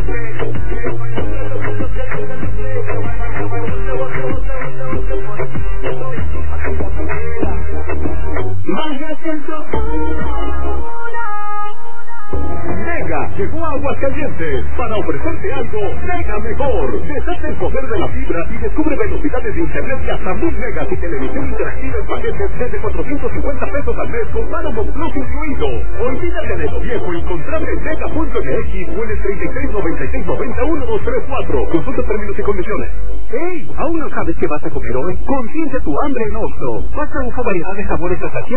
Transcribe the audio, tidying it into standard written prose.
Mega llegó a Aguascalientes para ofrecerte algo mega mejor. Deshate el poder de la fibra y descubre velocidades de internet de hasta 1000 megas y televisión interactiva en paquetes desde 450 pesos al mes con Paramount Plus incluido. Olvídate de lo viejo y contrate en mega.mx o en el 3696901234. Consulta términos y condiciones. ¡Ey! ¿Aún no sabes qué vas a comer hoy? Consiente tu hambre en Oxxo. Más variedad de sabores hasta